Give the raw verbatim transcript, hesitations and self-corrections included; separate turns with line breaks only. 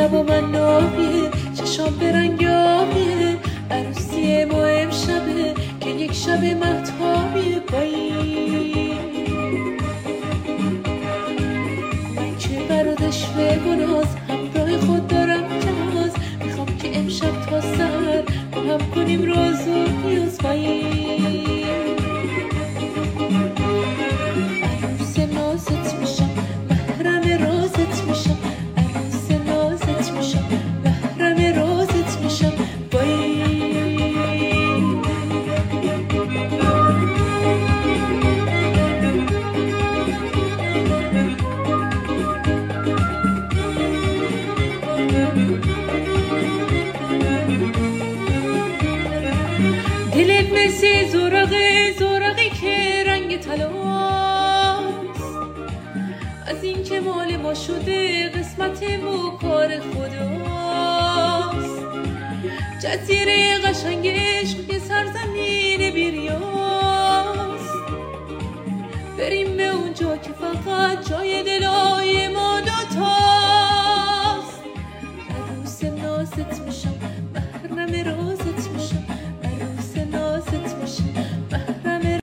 هوا من نابیه، چشام برنگابیه، عروسی ما امشبه که یک شب مهتابیه. بایی من که برادش و گناز همراه خود دارم جناز، میخوام که امشب تا سر با هم کنیم راز و نیاز. بایی عروس نازت میشم، محرم رازت میشم، عروس نازت میشم، محرم رازت میشم. بایی دلت مثل زورقه زورقی که رنگ طلاست، از این که مال ما شده قسمت و کار خداست. جزیره قشنگ عشق که سرزمین بیریاست، بریم به اونجا که فقط جای دلای ما دوتاست. عروس نازت میشم،